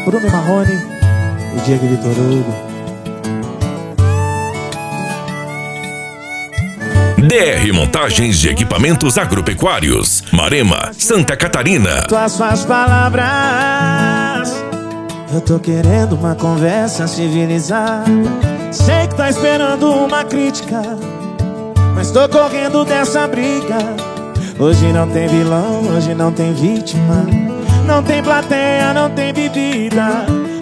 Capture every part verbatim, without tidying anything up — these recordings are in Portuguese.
Bruno Marrone e Diego Vitor Hugo. D R Montagens de Equipamentos Agropecuários, Marema, Santa Catarina. Tuas suas palavras, eu tô querendo uma conversa civilizada. Sei que tá esperando uma crítica, mas tô correndo dessa briga. Hoje não tem vilão, hoje não tem vítima, não tem plateia, não tem bebida.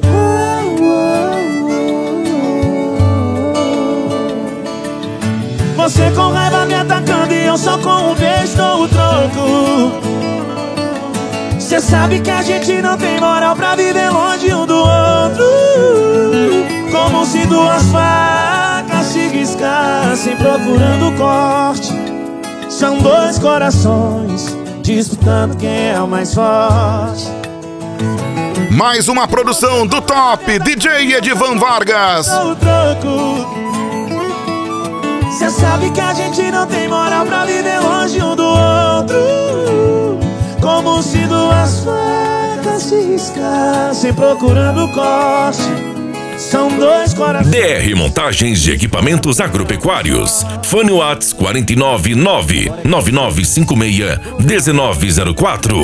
Você com raiva me atacando e eu só com um beijo dou o troco. Cê sabe que a gente não tem moral pra viver longe um do outro. Como se duas facas se riscassem procurando corte. São dois corações disputando quem é o mais forte. Mais uma produção do top D J Edivan Vargas. Dou o troco. Cê sabe que a gente não tem moral pra viver longe um do outro. Como se duas facas se riscassem procurando corte. São dois corações. D R Montagens de Equipamentos Agropecuários. Fone Whats quatro nove nove, nove nove cinco seis, um nove zero quatro.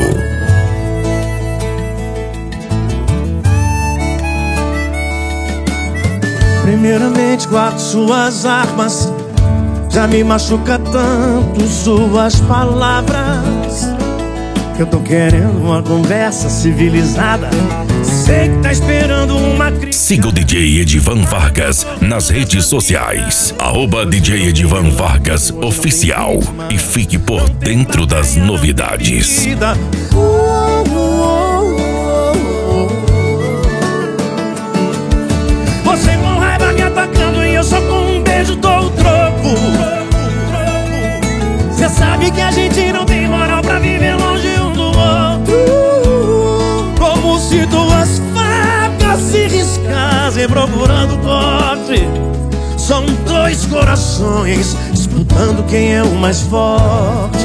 Primeiramente guardo suas armas. Já me machuca tanto suas palavras, que eu tô querendo uma conversa civilizada. Sei que tá esperando uma crítica. Siga o D J Edivan Vargas nas redes sociais, arroba D J Edivan Vargas Oficial, e fique por dentro das novidades. Você com raiva me atacando e eu só com um beijo dou o troco. Cê sabe que a gente não tem moral pra viver longe um do outro. Como se duas facas se riscassem procurando corte. São dois corações disputando quem é o mais forte.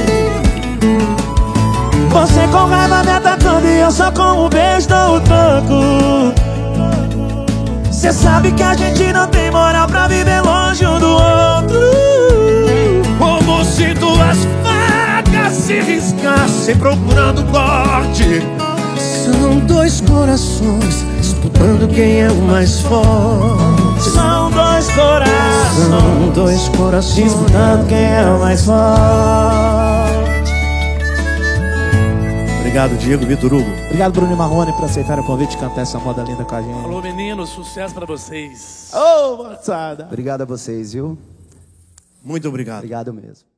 Você com raiva me atacando e eu só com um beijo dou o troco. Cê sabe que a gente não tem moral pra viver longe um do outro. Como se duas facas se riscassem procurando corte. São dois corações disputando quem é o mais forte. São dois corações, São dois corações disputando quem é o mais forte. Obrigado, Diego Vitor Hugo. Obrigado, Bruno Marrone, por aceitar o convite de cantar essa moda linda com a gente. Alô, meninos, sucesso pra vocês. Ô, oh, moçada. Obrigado a vocês, viu? Muito obrigado. Obrigado mesmo.